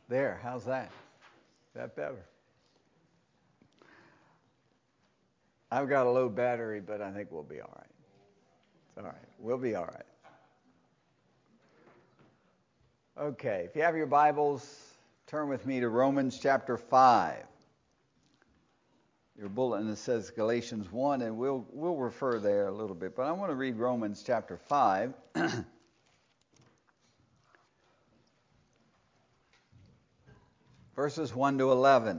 There, how's that? Is that better? I've got a low battery, but I think we'll be all right. It's all right. We'll be all right. Okay, if you have your Bibles, turn with me to Romans chapter 5. Your bulletin says Galatians 1, and we'll refer there a little bit. But I want to read Romans chapter 5. Verses 1 to 11.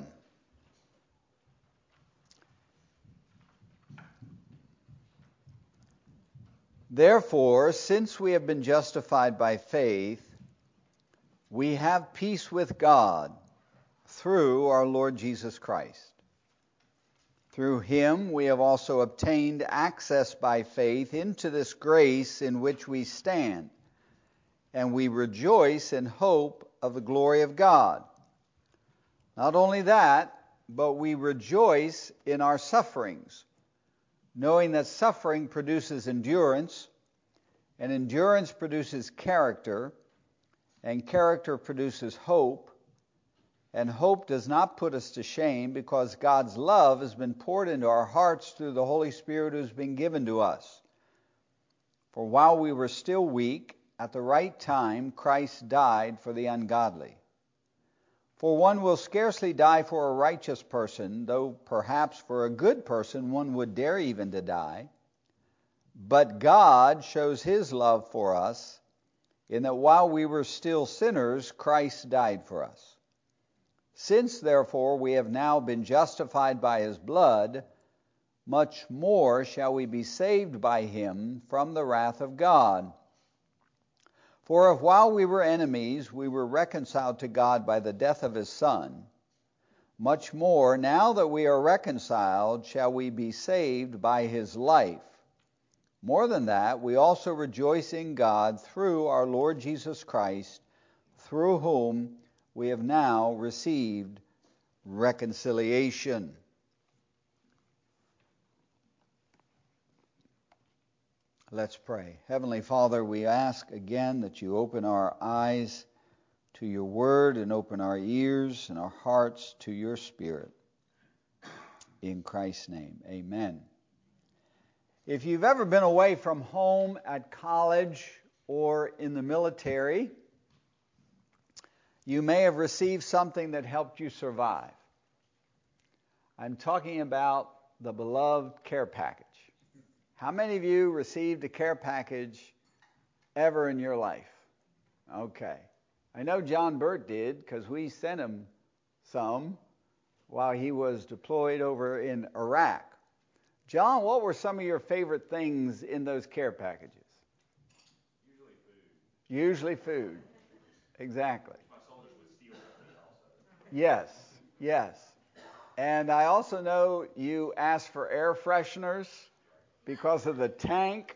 Therefore, since we have been justified by faith, we have peace with God through our Lord Jesus Christ. Through him we have also obtained access by faith into this grace in which we stand, and we rejoice in hope of the glory of God. Not only that, but we rejoice in our sufferings, knowing that suffering produces endurance, and endurance produces character, and character produces hope, and hope does not put us to shame, because God's love has been poured into our hearts through the Holy Spirit who has been given to us. For while we were still weak, at the right time Christ died for the ungodly. For one will scarcely die for a righteous person, though perhaps for a good person one would dare even to die. But God shows his love for us, in that while we were still sinners, Christ died for us. Since, therefore, we have now been justified by his blood, much more shall we be saved by him from the wrath of God. For if while we were enemies we were reconciled to God by the death of his Son, much more, now that we are reconciled, shall we be saved by his life. More than that, we also rejoice in God through our Lord Jesus Christ, through whom we have now received reconciliation. Let's pray. Heavenly Father, we ask again that you open our eyes to your word and open our ears and our hearts to your Spirit. In Christ's name, amen. If you've ever been away from home at college or in the military, you may have received something that helped you survive. I'm talking about the beloved care package. How many of you received a care package ever in your life? Okay. I know John Burt did, because we sent him some while he was deployed over in Iraq. John, what were some of your favorite things in those care packages? Usually food. Exactly. My soldiers would steal from me also. Yes. And I also know you asked for air fresheners because of the tank.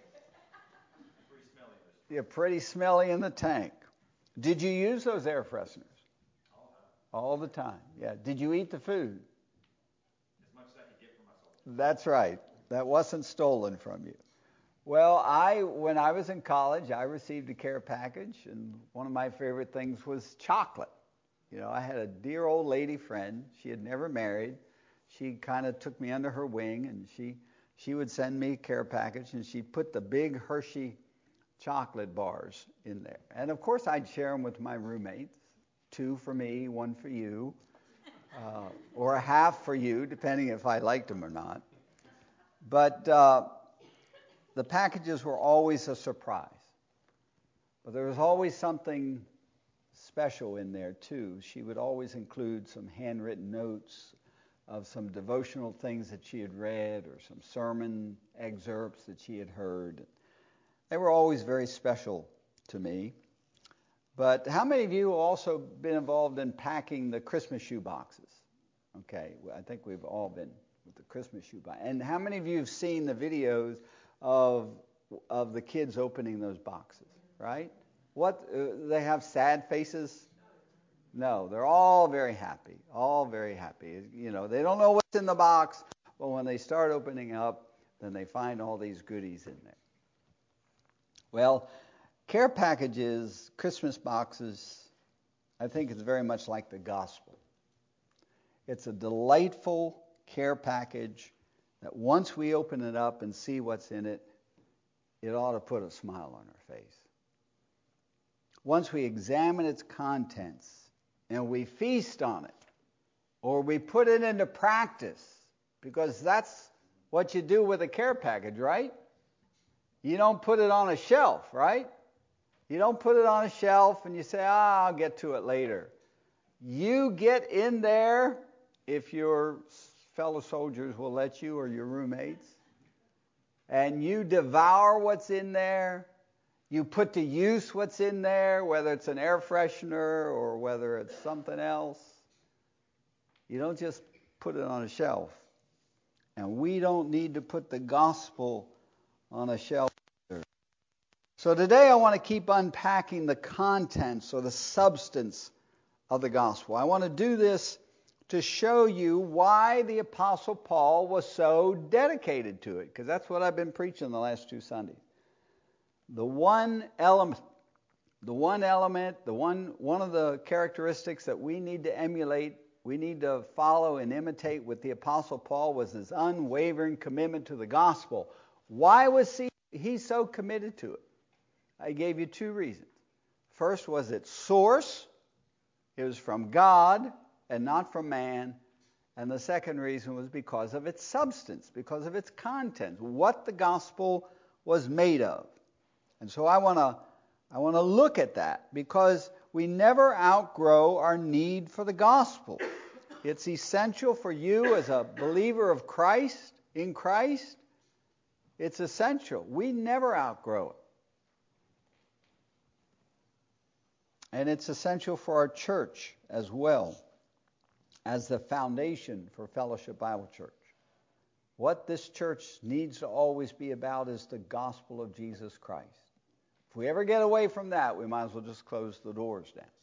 You're pretty smelly in the tank. Did you use those air fresheners? All the time. Yeah. Did you eat the food? As much as I could get for myself. That's right. That wasn't stolen from you. Well, when I was in college, I received a care package, and one of my favorite things was chocolate. You know, I had a dear old lady friend. She had never married. She kind of took me under her wing, and she would send me a care package, and she'd put the big Hershey chocolate bars in there. And, of course, I'd share them with my roommates, 2 for me, 1 for you, or a half for you, depending if I liked them or not. But the packages were always a surprise. But there was always something special in there, too. She would always include some handwritten notes of some devotional things that she had read or some sermon excerpts that she had heard. They were always very special to me. But how many of you have also been involved in packing the Christmas shoe boxes? Okay, I think we've all been with the Christmas shoe box. And how many of you have seen the videos of the kids opening those boxes, right? What, they have sad faces? No, they're all very happy, You know, they don't know what's in the box, but when they start opening up, then they find all these goodies in there. Well, care packages, Christmas boxes, I think it's very much like the gospel. It's a delightful care package that once we open it up and see what's in it, it ought to put a smile on our face. Once we examine its contents and we feast on it, or we put it into practice, because that's what you do with a care package, right? You don't put it on a shelf, right? You don't put it on a shelf and you say, I'll get to it later. You get in there, if your fellow soldiers will let you, or your roommates, and you devour what's in there. You put to use what's in there, whether it's an air freshener or whether it's something else. You don't just put it on a shelf. And we don't need to put the gospel on a shelf either. So today I want to keep unpacking the contents or the substance of the gospel. I want to do this to show you why the Apostle Paul was so dedicated to it, because that's what I've been preaching the last 2 Sundays. One of the characteristics that we need to emulate, we need to follow and imitate with the Apostle Paul, was his unwavering commitment to the gospel. Why was he so committed to it? I gave you 2 reasons. First was its source. It was from God and not from man. And the second reason was because of its substance, because of its content, what the gospel was made of. And so I want to look at that, because we never outgrow our need for the gospel. It's essential for you as a believer of Christ, in Christ. It's essential. We never outgrow it. And it's essential for our church as well, as the foundation for Fellowship Bible Church. What this church needs to always be about is the gospel of Jesus Christ. If we ever get away from that, we might as well just close the doors down.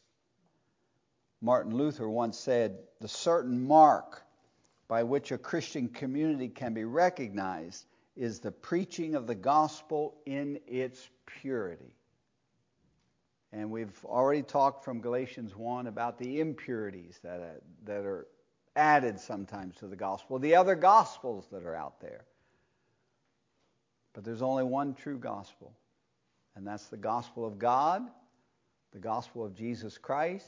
Martin Luther once said, "The certain mark by which a Christian community can be recognized is the preaching of the gospel in its purity." And we've already talked from Galatians 1 about the impurities that are added sometimes to the gospel, the other gospels that are out there. But there's only one true gospel, and that's the gospel of God, the gospel of Jesus Christ,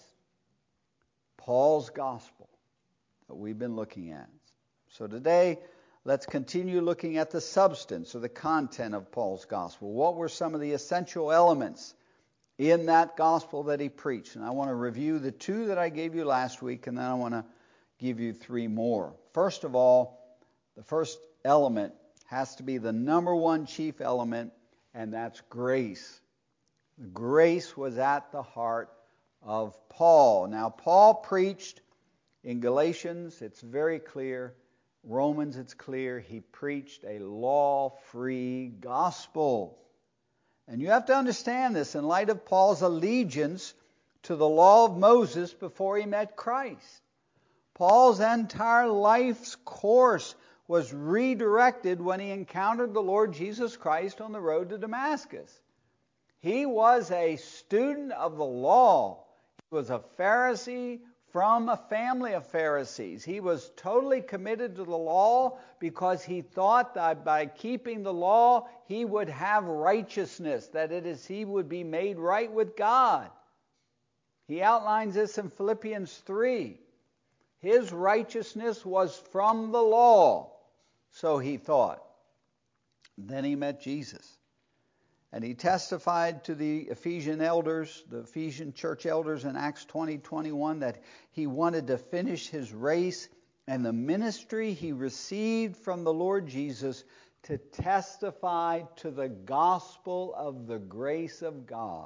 Paul's gospel that we've been looking at. So today, let's continue looking at the substance or the content of Paul's gospel. What were some of the essential elements in that gospel that he preached? And I want to review the 2 that I gave you last week, and then I want to give you 3 more. First of all, the first element has to be the number 1 chief element, and that's grace. Grace was at the heart of Paul. Now, Paul preached in Galatians, it's very clear. Romans, it's clear. He preached a law-free gospel. And you have to understand this in light of Paul's allegiance to the law of Moses before he met Christ. Paul's entire life's course was redirected when he encountered the Lord Jesus Christ on the road to Damascus. He was a student of the law. He was a Pharisee from a family of Pharisees. He was totally committed to the law because he thought that by keeping the law, he would have righteousness, that it is, he would be made right with God. He outlines this in Philippians 3. His righteousness was from the law, so he thought. Then he met Jesus. And he testified to the Ephesian elders, the Ephesian church elders in Acts 20:21, that he wanted to finish his race and the ministry he received from the Lord Jesus to testify to the gospel of the grace of God.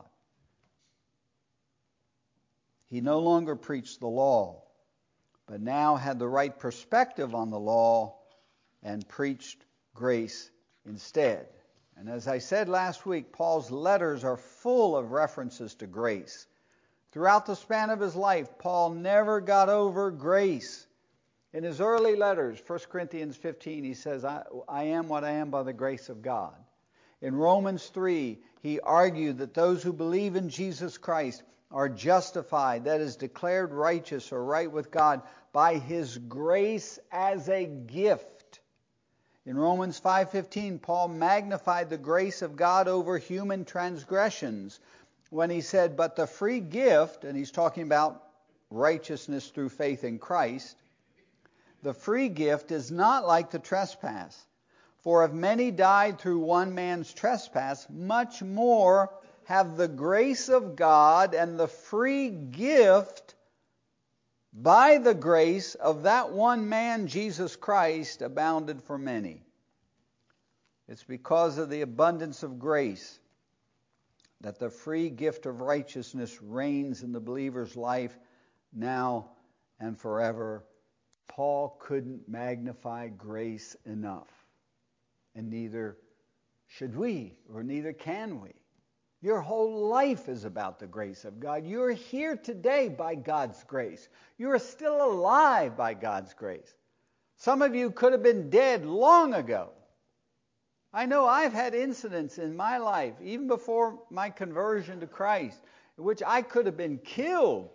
He no longer preached the law, but now had the right perspective on the law and preached grace instead. And as I said last week, Paul's letters are full of references to grace. Throughout the span of his life, Paul never got over grace. In his early letters, 1 Corinthians 15, he says, I am what I am by the grace of God. In Romans 3, he argued that those who believe in Jesus Christ are justified, that is declared righteous or right with God, by His grace as a gift. In Romans 5:15, Paul magnified the grace of God over human transgressions when he said, but the free gift, and he's talking about righteousness through faith in Christ, the free gift is not like the trespass. For if many died through one man's trespass, much more have the grace of God and the free gift by the grace of that one man, Jesus Christ, abounded for many. It's because of the abundance of grace that the free gift of righteousness reigns in the believer's life now and forever. Paul couldn't magnify grace enough, and neither should we, or neither can we. Your whole life is about the grace of God. You're here today by God's grace. You are still alive by God's grace. Some of you could have been dead long ago. I know I've had incidents in my life, even before my conversion to Christ, in which I could have been killed.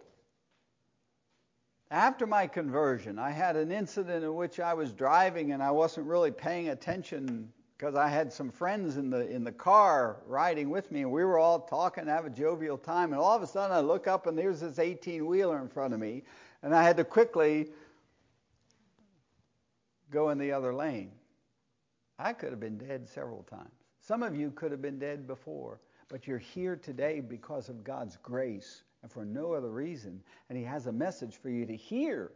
After my conversion, I had an incident in which I was driving and I wasn't really paying attention because I had some friends in the car riding with me, and we were all talking, have a jovial time, and all of a sudden I look up and there's this 18-wheeler in front of me, and I had to quickly go in the other lane. I could have been dead several times. Some of you could have been dead before, but you're here today because of God's grace and for no other reason, and He has a message for you to hear.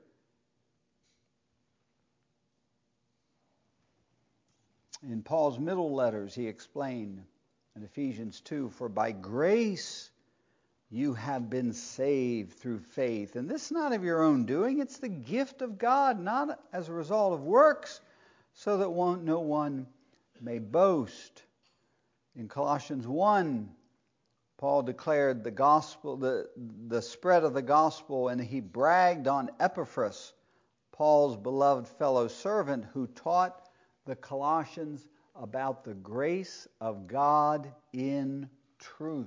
In Paul's middle letters, he explained in Ephesians 2, for by grace you have been saved through faith. And this is not of your own doing, it's the gift of God, not as a result of works, so that no one may boast. In Colossians 1, Paul declared the gospel, the spread of the gospel, and he bragged on Epaphras, Paul's beloved fellow servant, who taught the Colossians about the grace of God in truth.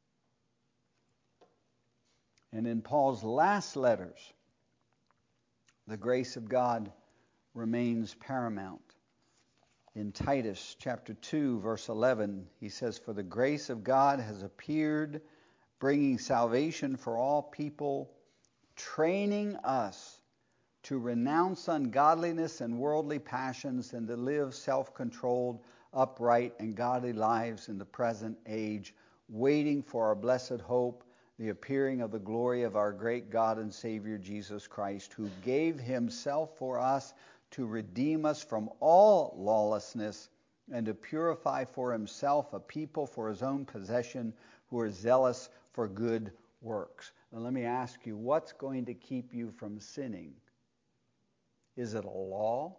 And in Paul's last letters, the grace of God remains paramount. In Titus chapter 2, verse 11, he says, for the grace of God has appeared, bringing salvation for all people, training us to renounce ungodliness and worldly passions and to live self-controlled, upright, and godly lives in the present age, waiting for our blessed hope, the appearing of the glory of our great God and Savior Jesus Christ, who gave Himself for us to redeem us from all lawlessness and to purify for Himself a people for His own possession who are zealous for good works. Now let me ask you, what's going to keep you from sinning? Is it a law?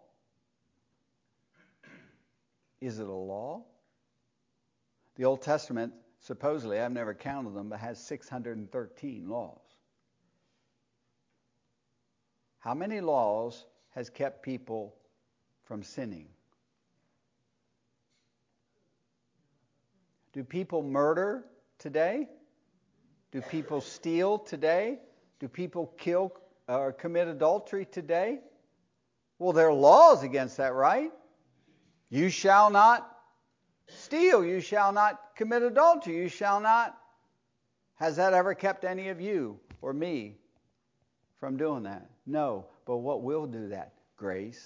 Is it a law? The Old Testament, supposedly, I've never counted them, but has 613 laws. How many laws has kept people from sinning? Do people murder today? Do people steal today? Do people kill or commit adultery today? Well, there are laws against that, right? You shall not steal. You shall not commit adultery. You shall not. Has that ever kept any of you or me from doing that? No. But what will do that? Grace.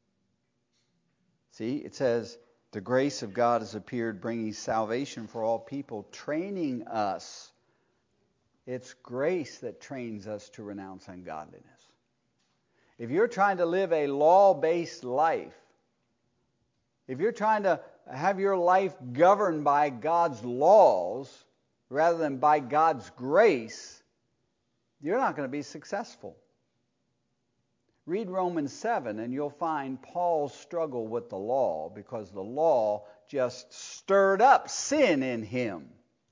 See, it says, the grace of God has appeared, bringing salvation for all people, training us. It's grace that trains us to renounce ungodliness. If you're trying to live a law-based life, if you're trying to have your life governed by God's laws rather than by God's grace, you're not going to be successful. Read Romans 7 and you'll find Paul's struggle with the law, because the law just stirred up sin in him.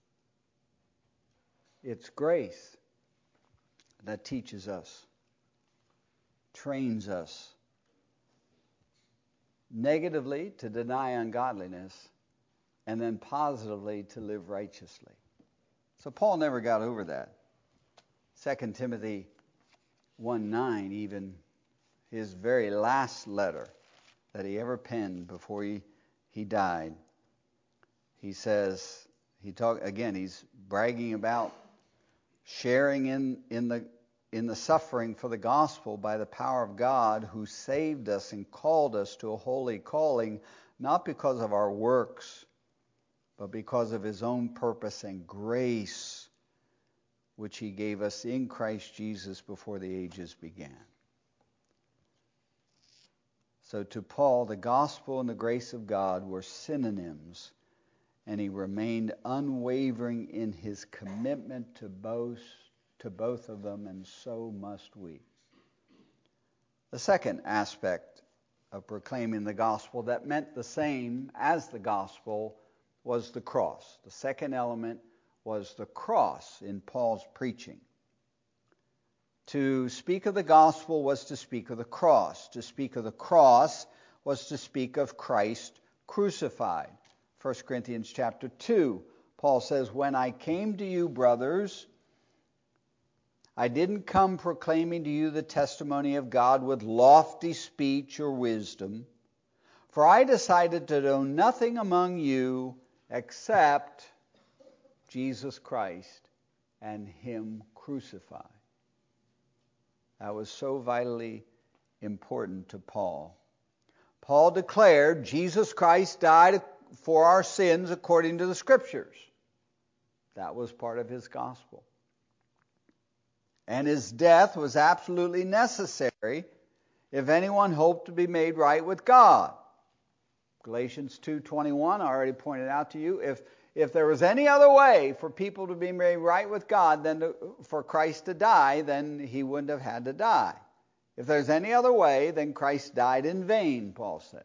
It's grace that teaches us, trains us negatively to deny ungodliness, and then positively to live righteously. So Paul never got over that. 2 Timothy 1:9, even his very last letter that he ever penned before he died, he says, he's bragging about sharing in the suffering for the gospel by the power of God, who saved us and called us to a holy calling, not because of our works, but because of his own purpose and grace, which he gave us in Christ Jesus before the ages began. So to Paul, the gospel and the grace of God were synonyms, and he remained unwavering in his commitment to both of them, and so must we. The second aspect of proclaiming the gospel that meant the same as the gospel was the cross. The second element was the cross in Paul's preaching. To speak of the gospel was to speak of the cross. To speak of the cross was to speak of Christ crucified. 1 Corinthians chapter 2, Paul says, "When I came to you, brothers, I didn't come proclaiming to you the testimony of God with lofty speech or wisdom, for I decided to know nothing among you except Jesus Christ and him crucified." That was so vitally important to Paul. Paul declared Jesus Christ died for our sins according to the Scriptures. That was part of his gospel. And his death was absolutely necessary if anyone hoped to be made right with God. Galatians 2:21, I already pointed out to you, if there was any other way for people to be made right with God than for Christ to die, then he wouldn't have had to die. If there's any other way, then Christ died in vain, Paul said.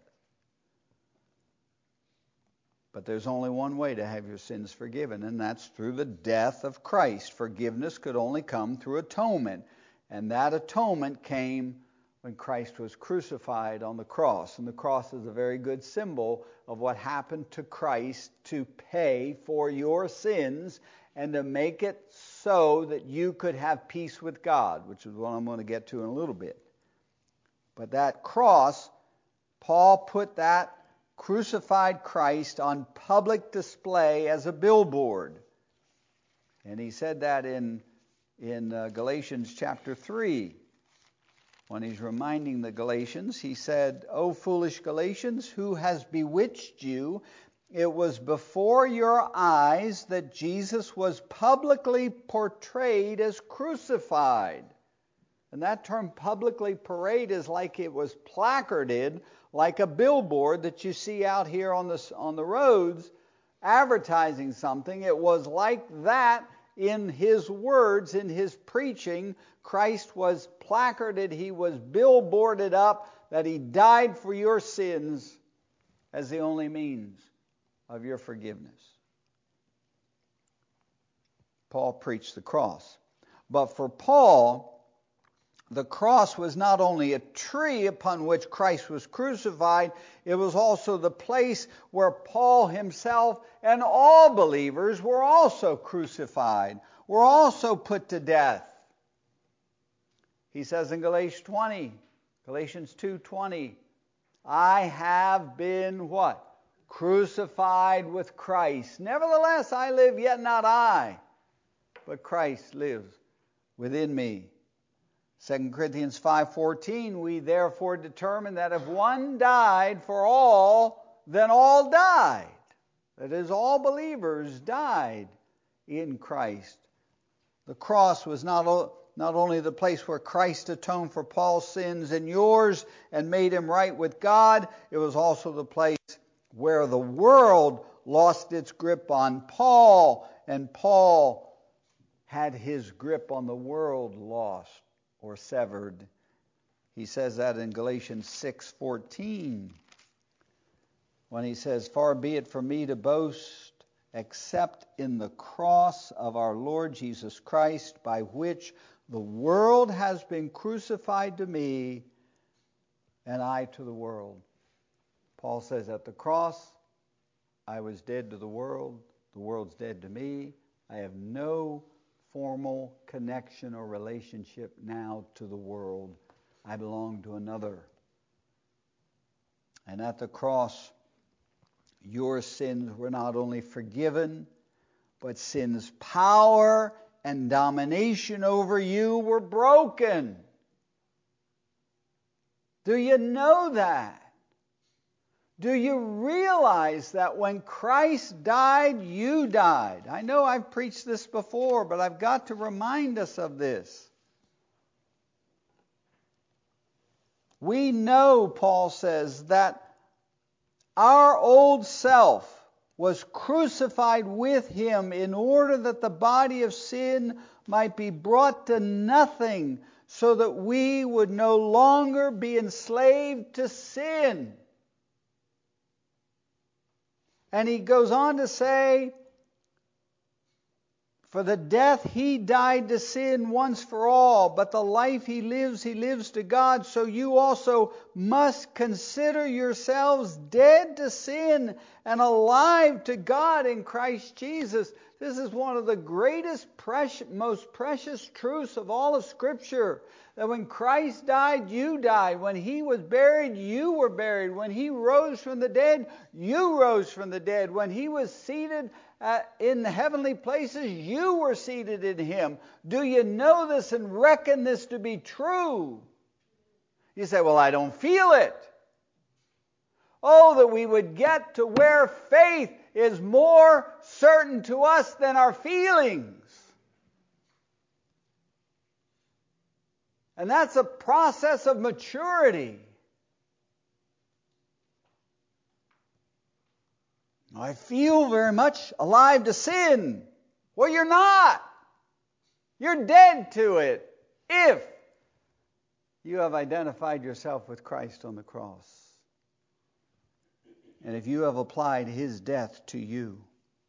But there's only one way to have your sins forgiven, and that's through the death of Christ. Forgiveness could only come through atonement, and that atonement came when Christ was crucified on the cross. And the cross is a very good symbol of what happened to Christ to pay for your sins and to make it so that you could have peace with God, which is what I'm going to get to in a little bit. But that cross, Paul put that crucified Christ on public display as a billboard. And he said that in Galatians chapter 3. When he's reminding the Galatians, he said, "O foolish Galatians, who has bewitched you? It was before your eyes that Jesus was publicly portrayed as crucified." And that term publicly portrayed is like it was placarded, like a billboard that you see out here on the roads advertising something. It was like that in his words, in his preaching. Christ was placarded, he was billboarded up, that he died for your sins as the only means of your forgiveness. Paul preached the cross. But for Paul, the cross was not only a tree upon which Christ was crucified, it was also the place where Paul himself and all believers were also crucified, were also put to death. He says in Galatians 2:20, "I have been" what? "Crucified with Christ. Nevertheless, I live, yet not I, but Christ lives within me." 2 Corinthians 5:14, "We therefore determine that if one died for all, then all died." That is, all believers died in Christ. The cross was not only the place where Christ atoned for Paul's sins and yours and made him right with God, it was also the place where the world lost its grip on Paul, and Paul had his grip on the world lost or severed. He says that in Galatians 6:14 when he says, "Far be it from me to boast except in the cross of our Lord Jesus Christ, by which the world has been crucified to me and I to the world." Paul says at the cross, I was dead to the world's dead to me. I have no formal connection or relationship now to the world. I belong to another. And at the cross, your sins were not only forgiven, but sin's power and domination over you were broken. Do you know that? Do you realize that when Christ died, you died? I know I've preached this before, but I've got to remind us of this. We know, Paul says, that our old self was crucified with him in order that the body of sin might be brought to nothing, so that we would no longer be enslaved to sin. And he goes on to say, for the death he died to sin once for all, but the life he lives to God. So you also must consider yourselves dead to sin and alive to God in Christ Jesus. This is one of the greatest, most precious truths of all of Scripture. That when Christ died, you died. When he was buried, you were buried. When he rose from the dead, you rose from the dead. When he was seated in the heavenly places, you were seated in him. Do you know this and reckon this to be true? You say, well, I don't feel it. Oh, that we would get to where faith is more certain to us than our feelings. And that's a process of maturity. I feel very much alive to sin. Well, you're not. You're dead to it if you have identified yourself with Christ on the cross. And if you have applied his death to you.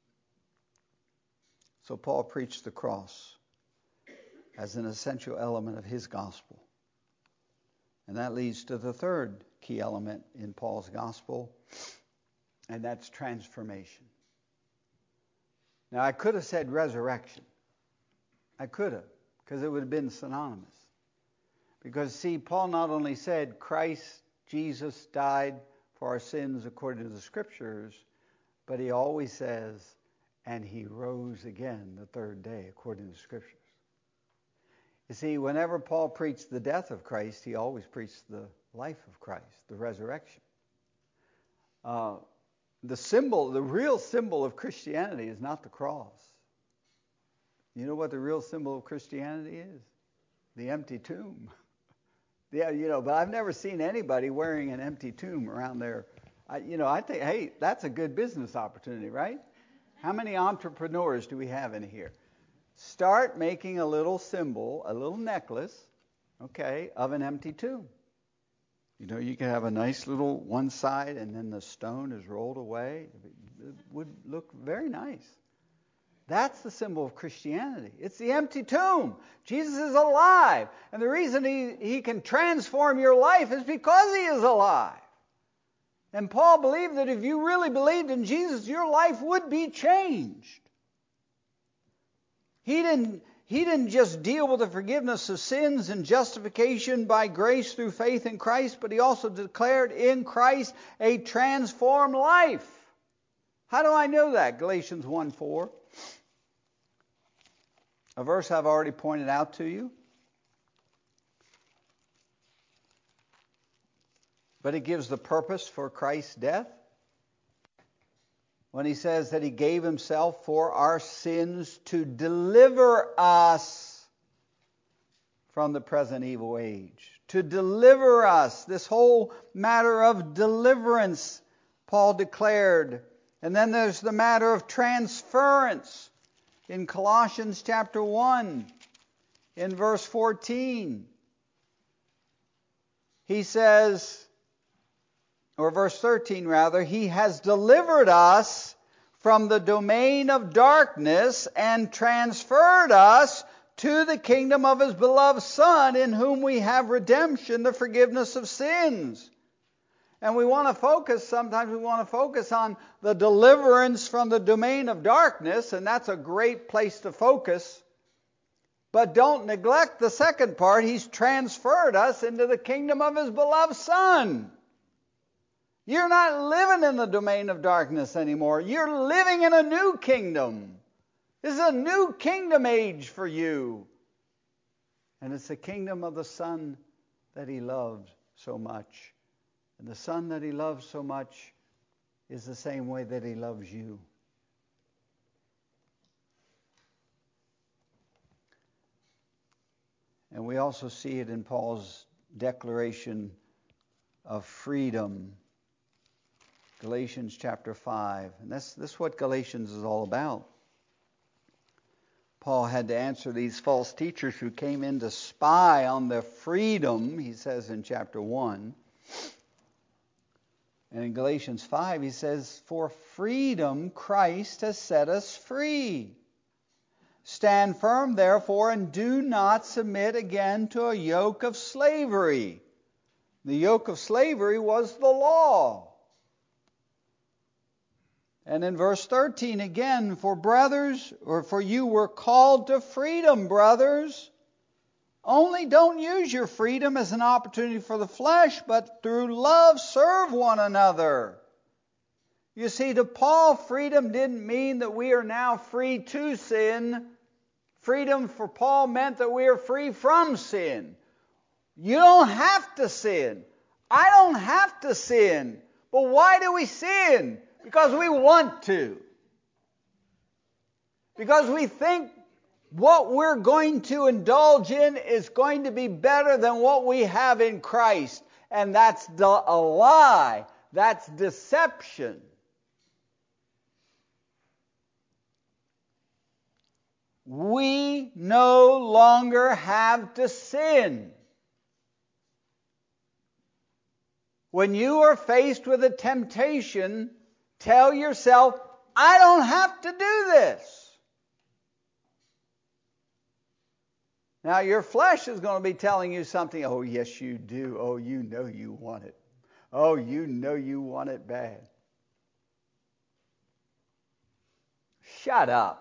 So Paul preached the cross as an essential element of his gospel. And that leads to the third key element in Paul's gospel, and that's transformation. Now, I could have said resurrection. I could have, because it would have been synonymous. Because, see, Paul not only said Christ Jesus died for our sins according to the Scriptures, but he always says, and he rose again the third day according to the Scriptures. You see, whenever Paul preached the death of Christ, he always preached the life of Christ, the resurrection. The real symbol of Christianity is not the cross. You know what the real symbol of Christianity is? The empty tomb. Yeah, but I've never seen anybody wearing an empty tomb around there. I think, hey, that's a good business opportunity, right? How many entrepreneurs do we have in here? Start making a little symbol, a little necklace, okay, of an empty tomb. You can have a nice little one side and then the stone is rolled away. It would look very nice. That's the symbol of Christianity. It's the empty tomb. Jesus is alive. And the reason he can transform your life is because he is alive. And Paul believed that if you really believed in Jesus, your life would be changed. He didn't just deal with the forgiveness of sins and justification by grace through faith in Christ, but he also declared in Christ a transformed life. How do I know that? Galatians 1:4. A verse I've already pointed out to you. But it gives the purpose for Christ's death. When he says that he gave himself for our sins to deliver us from the present evil age. To deliver us. This whole matter of deliverance, Paul declared. And then there's the matter of transference. In Colossians chapter 1, in verse 14, he says, or verse 13 rather, he has delivered us from the domain of darkness and transferred us to the kingdom of his beloved Son, in whom we have redemption, the forgiveness of sins. And sometimes we want to focus on the deliverance from the domain of darkness, and that's a great place to focus. But don't neglect the second part. He's transferred us into the kingdom of His beloved Son. You're not living in the domain of darkness anymore. You're living in a new kingdom. This is a new kingdom age for you. And it's the kingdom of the Son that He loved so much. And the Son that He loves so much is the same way that He loves you. And we also see it in Paul's declaration of freedom. Galatians chapter 5. And this is what Galatians is all about. Paul had to answer these false teachers who came in to spy on their freedom, he says in chapter 1. And in Galatians 5, he says, "For freedom Christ has set us free. Stand firm, therefore, and do not submit again to a yoke of slavery." The yoke of slavery was the law. And in verse 13 again, "For you were called to freedom, brothers. Only don't use your freedom as an opportunity for the flesh, but through love serve one another." You see, to Paul, freedom didn't mean that we are now free to sin. Freedom for Paul meant that we are free from sin. You don't have to sin. I don't have to sin. But why do we sin? Because we want to. Because we think what we're going to indulge in is going to be better than what we have in Christ. And that's a lie. That's deception. We no longer have to sin. When you are faced with a temptation, tell yourself, I don't have to do this. Now, your flesh is going to be telling you something. Oh, yes, you do. Oh, you know you want it. Oh, you know you want it bad. Shut up.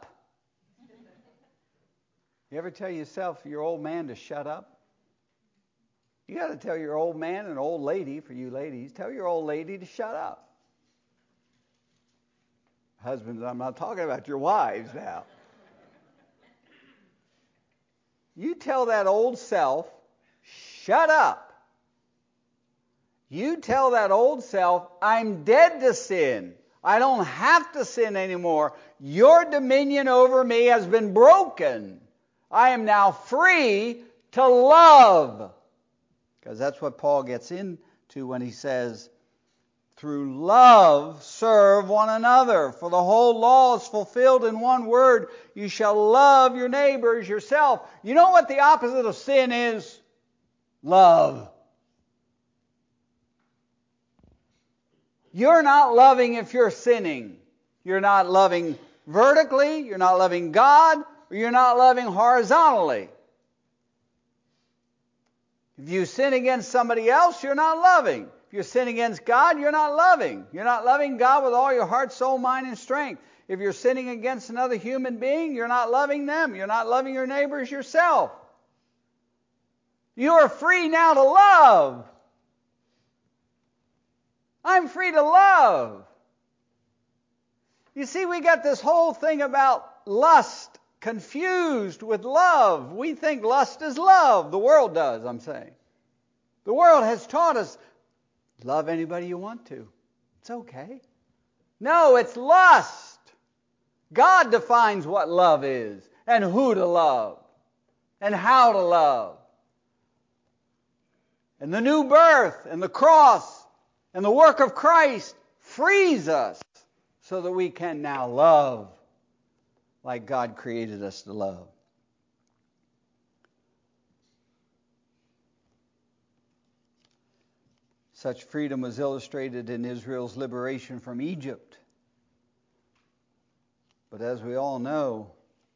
You ever tell yourself, your old man, to shut up? You got to tell your old man and old lady, for you ladies, tell your old lady to shut up. Husbands, I'm not talking about your wives now. You tell that old self, shut up. You tell that old self, I'm dead to sin. I don't have to sin anymore. Your dominion over me has been broken. I am now free to love. Because that's what Paul gets into when he says, through love serve one another. For the whole law is fulfilled in one word. You shall love your neighbor as yourself. You know what the opposite of sin is? Love. You're not loving if you're sinning. You're not loving vertically. You're not loving God. Or you're not loving horizontally. If you sin against somebody else, you're not loving. If you sin against God, you're not loving. You're not loving God with all your heart, soul, mind, and strength. If you're sinning against another human being, you're not loving them. You're not loving your neighbors yourself. You are free now to love. I'm free to love. You see, we got this whole thing about lust confused with love. We think lust is love. The world does, I'm saying. The world has taught us, love anybody you want to. It's okay. No, it's lust. God defines what love is and who to love and how to love. And the new birth and the cross and the work of Christ frees us so that we can now love like God created us to love. Such freedom was illustrated in Israel's liberation from Egypt. But as we all know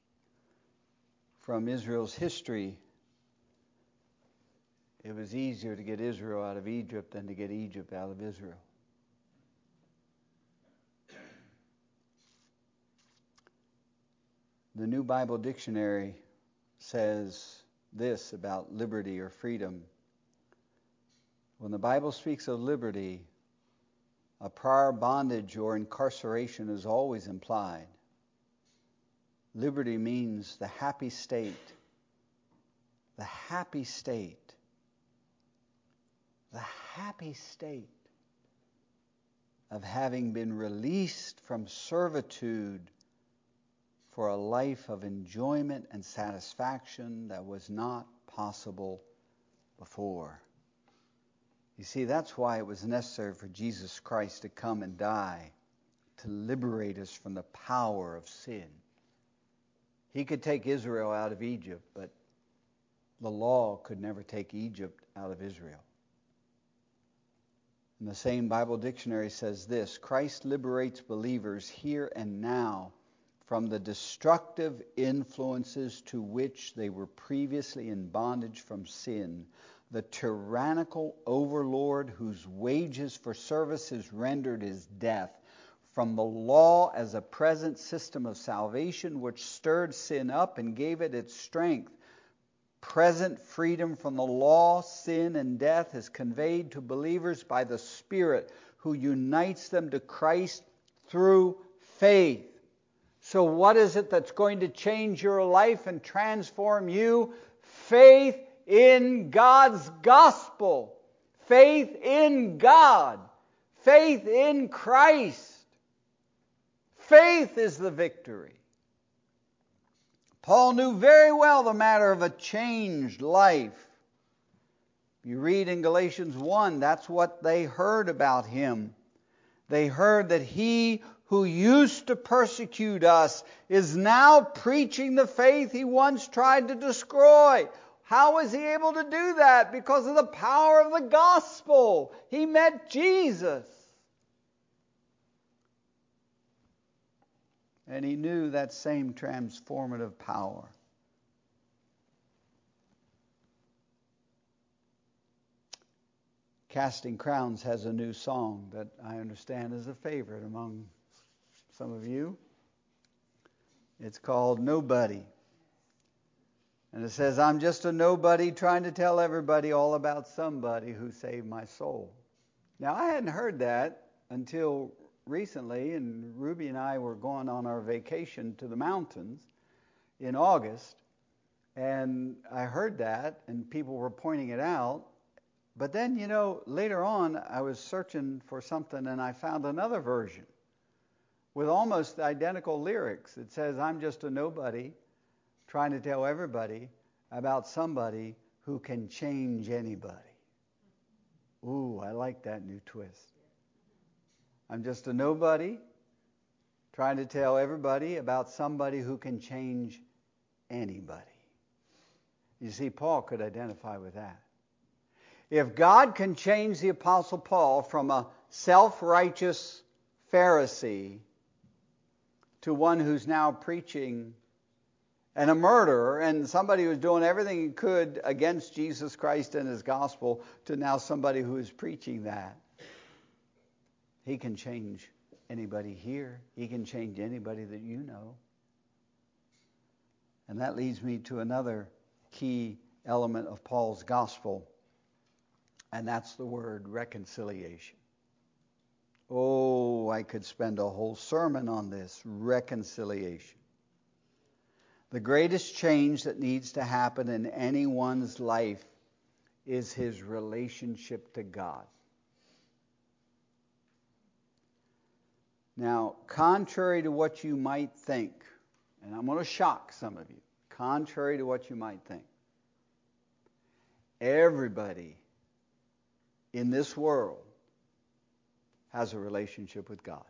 from Israel's history, it was easier to get Israel out of Egypt than to get Egypt out of Israel. The New Bible Dictionary says this about liberty or freedom. When the Bible speaks of liberty, a prior bondage or incarceration is always implied. Liberty means the happy state of having been released from servitude for a life of enjoyment and satisfaction that was not possible before. You see, that's why it was necessary for Jesus Christ to come and die, to liberate us from the power of sin. He could take Israel out of Egypt, but the law could never take Egypt out of Israel. And the same Bible dictionary says this: Christ liberates believers here and now from the destructive influences to which they were previously in bondage from sin, the tyrannical overlord whose wages for service is rendered is death, from the law as a present system of salvation which stirred sin up and gave it its strength. Present freedom from the law, sin, and death is conveyed to believers by the Spirit who unites them to Christ through faith. So what is it that's going to change your life and transform you? Faith in God's gospel. Faith in God. Faith in Christ. Faith is the victory. Paul knew very well the matter of a changed life. You read in Galatians 1, that's what they heard about him. They heard that he who used to persecute us is now preaching the faith he once tried to destroy. How was he able to do that? Because of the power of the gospel. He met Jesus. And he knew that same transformative power. Casting Crowns has a new song that I understand is a favorite among some of you. It's called Nobody. And it says, I'm just a nobody trying to tell everybody all about somebody who saved my soul. Now, I hadn't heard that until recently, and Ruby and I were going on our vacation to the mountains in August, and I heard that, and people were pointing it out. But then, later on, I was searching for something, and I found another version with almost identical lyrics. It says, I'm just a nobody trying to tell everybody about somebody who can change anybody. Ooh, I like that new twist. I'm just a nobody trying to tell everybody about somebody who can change anybody. You see, Paul could identify with that. If God can change the Apostle Paul from a self-righteous Pharisee to one who's now preaching and a murderer and somebody who's doing everything he could against Jesus Christ and his gospel to now somebody who is preaching that, he can change anybody here. He can change anybody that you know. And that leads me to another key element of Paul's gospel, and that's the word reconciliation. Oh, I could spend a whole sermon on this, reconciliation. The greatest change that needs to happen in anyone's life is his relationship to God. Now, contrary to what you might think, and I'm going to shock some of you, contrary to what you might think, everybody in this world has a relationship with God.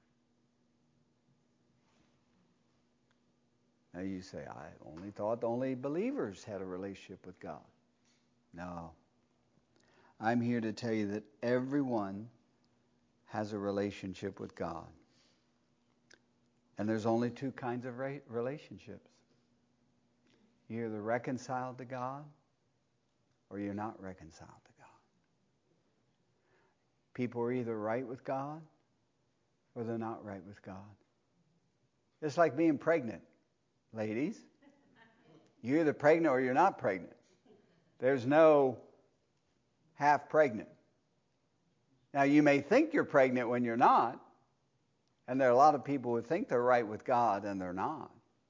Now you say, I only thought only believers had a relationship with God. No. I'm here to tell you that everyone has a relationship with God. And there's only two kinds of relationships. You're either reconciled to God or you're not reconciled to God. People are either right with God or they're not right with God. It's like being pregnant, ladies. You're either pregnant or you're not pregnant. There's no half pregnant. Now, you may think you're pregnant when you're not, and there are a lot of people who think they're right with God and they're not.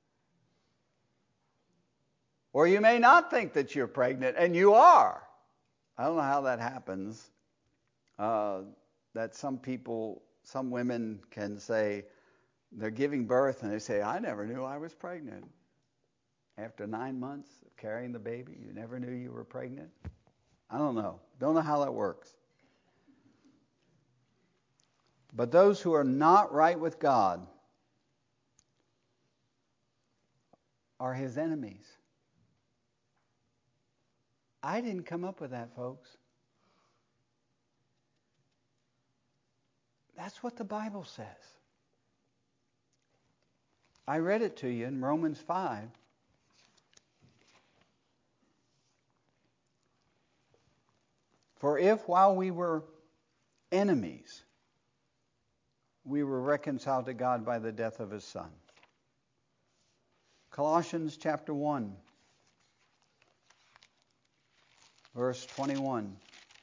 Or you may not think that you're pregnant and you are. I don't know how that happens. That some women can say they're giving birth and they say, I never knew I was pregnant. After 9 months of carrying the baby, you never knew you were pregnant? I don't know. Don't know how that works. But those who are not right with God are his enemies. I didn't come up with that, folks. That's what the Bible says. I read it to you in Romans 5. For if while we were enemies, we were reconciled to God by the death of his Son. Colossians chapter 1, verse 21.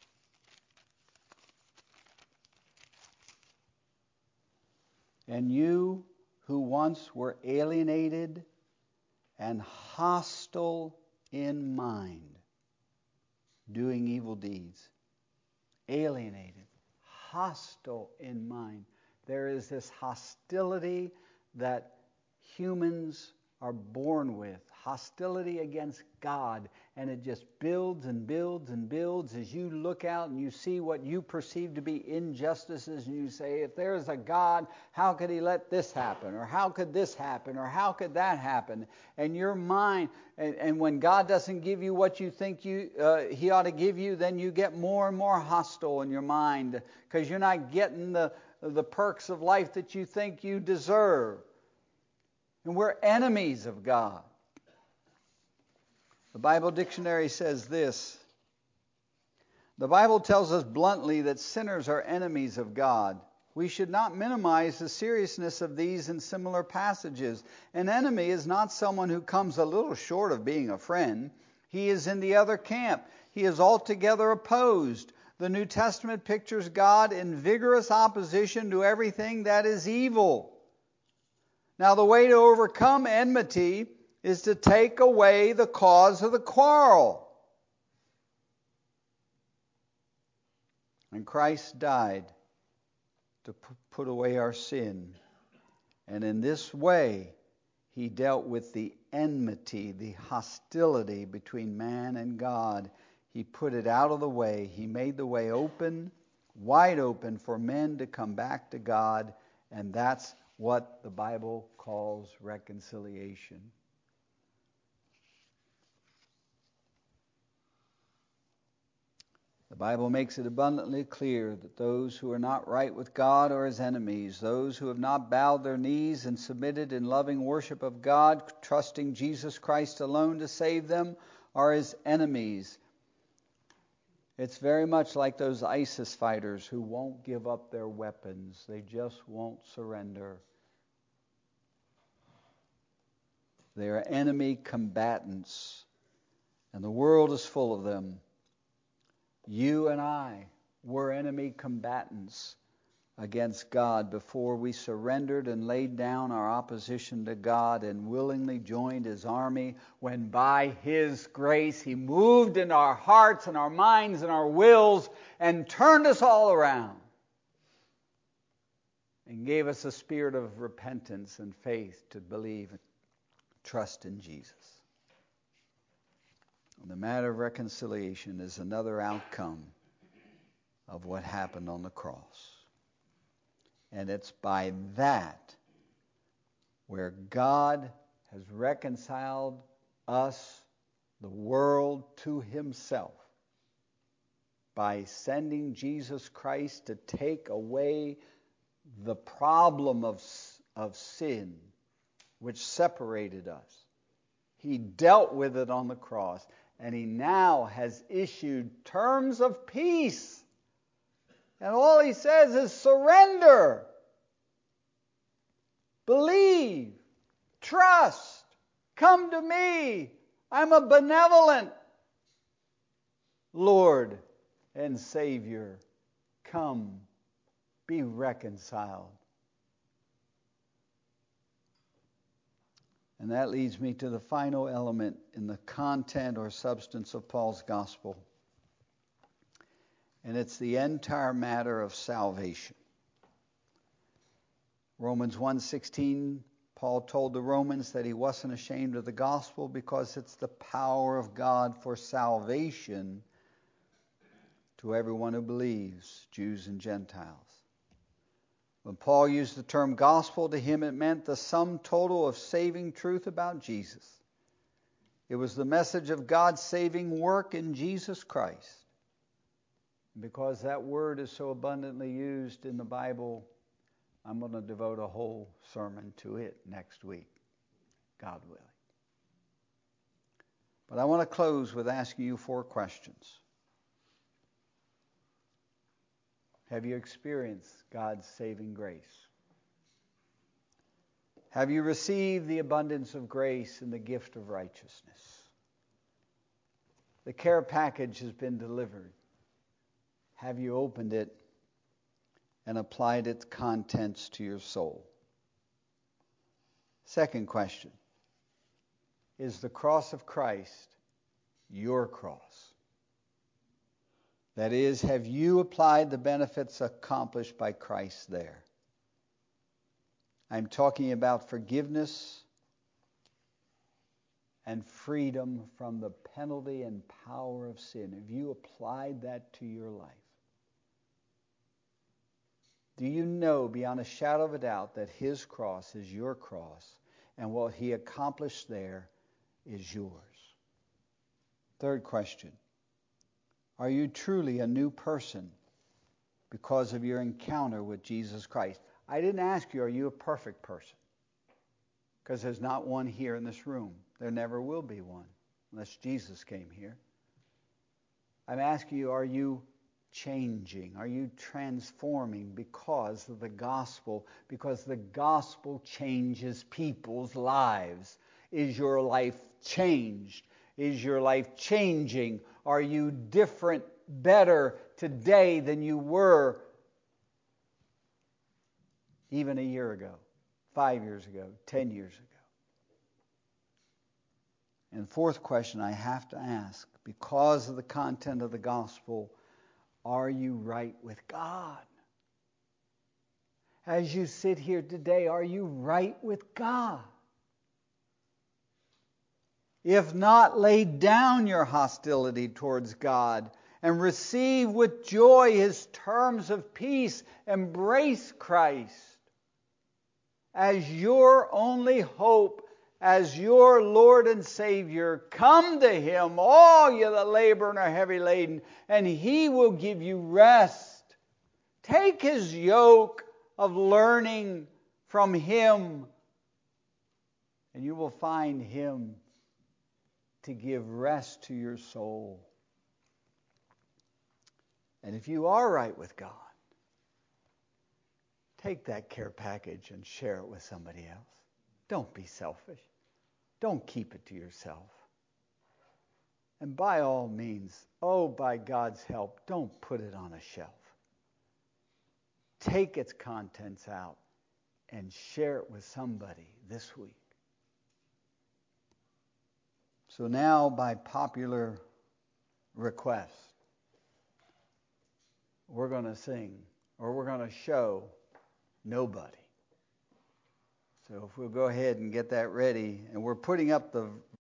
And you who once were alienated and hostile in mind, doing evil deeds. Alienated, hostile in mind. There is this hostility that humans are born with. Hostility against God. And it just builds and builds and builds as you look out and you see what you perceive to be injustices and you say, if there is a God, how could he let this happen? Or how could this happen? Or how could that happen? And your mind, and when God doesn't give you what you think he ought to give you, then you get more and more hostile in your mind because you're not getting the perks of life that you think you deserve. And we're enemies of God. The Bible dictionary says this. The Bible tells us bluntly that sinners are enemies of God. We should not minimize the seriousness of these and similar passages. An enemy is not someone who comes a little short of being a friend. He is in the other camp. He is altogether opposed. The New Testament pictures God in vigorous opposition to everything that is evil. Now, the way to overcome enmity is to take away the cause of the quarrel. And Christ died to put away our sin. And in this way, he dealt with the enmity, the hostility between man and God. He put it out of the way. He made the way open, wide open for men to come back to God. And that's what the Bible calls reconciliation. The Bible makes it abundantly clear that those who are not right with God are his enemies. Those who have not bowed their knees and submitted in loving worship of God, trusting Jesus Christ alone to save them, are his enemies. It's very much like those ISIS fighters who won't give up their weapons. They just won't surrender. They are enemy combatants, and the world is full of them. You and I were enemy combatants against God before we surrendered and laid down our opposition to God and willingly joined his army, when by his grace he moved in our hearts and our minds and our wills and turned us all around and gave us a spirit of repentance and faith to believe and trust in Jesus. The matter of reconciliation is another outcome of what happened on the cross. And it's by that where God has reconciled us, the world, to himself by sending Jesus Christ to take away the problem of sin which separated us. He dealt with it on the cross. And he now has issued terms of peace. And all he says is surrender. Believe. Trust. Come to me. I'm a benevolent Lord and Savior. Come, be reconciled. And that leads me to the final element in the content or substance of Paul's gospel. And it's the entire matter of salvation. Romans 1:16, Paul told the Romans that he wasn't ashamed of the gospel because it's the power of God for salvation to everyone who believes, Jews and Gentiles. When Paul used the term gospel, to him it meant the sum total of saving truth about Jesus. It was the message of God's saving work in Jesus Christ. Because that word is so abundantly used in the Bible, I'm going to devote a whole sermon to it next week, God willing. But I want to close with asking you 4 questions. Have you experienced God's saving grace? Have you received the abundance of grace and the gift of righteousness? The care package has been delivered. Have you opened it and applied its contents to your soul? Second question, is the cross of Christ your cross? That is, have you applied the benefits accomplished by Christ there? I'm talking about forgiveness and freedom from the penalty and power of sin. Have you applied that to your life? Do you know beyond a shadow of a doubt that his cross is your cross and what he accomplished there is yours? Third question, are you truly a new person because of your encounter with Jesus Christ? I didn't ask you, are you a perfect person? Because there's not one here in this room. There never will be one unless Jesus came here. I'm asking you, are you changing? Are you transforming because of the gospel? Because the gospel changes people's lives. Is your life changed? Is your life changing? Are you different, better today than you were even a year ago, 5 years ago, 10 years ago? And fourth question I have to ask, because of the content of the gospel, are you right with God? As you sit here today, are you right with God? If not, lay down your hostility towards God and receive with joy his terms of peace. Embrace Christ as your only hope, as your Lord and Savior. Come to him, all you that labor and are heavy laden, and he will give you rest. Take his yoke of learning from him, and you will find him to give rest to your soul. And if you are right with God, take that care package and share it with somebody else. Don't be selfish. Don't keep it to yourself. And by all means, by God's help, don't put it on a shelf. Take its contents out and share it with somebody this week. So now, by popular request, we're going to sing, or we're going to show Nobody. So if we'll go ahead and get that ready, and we're putting up the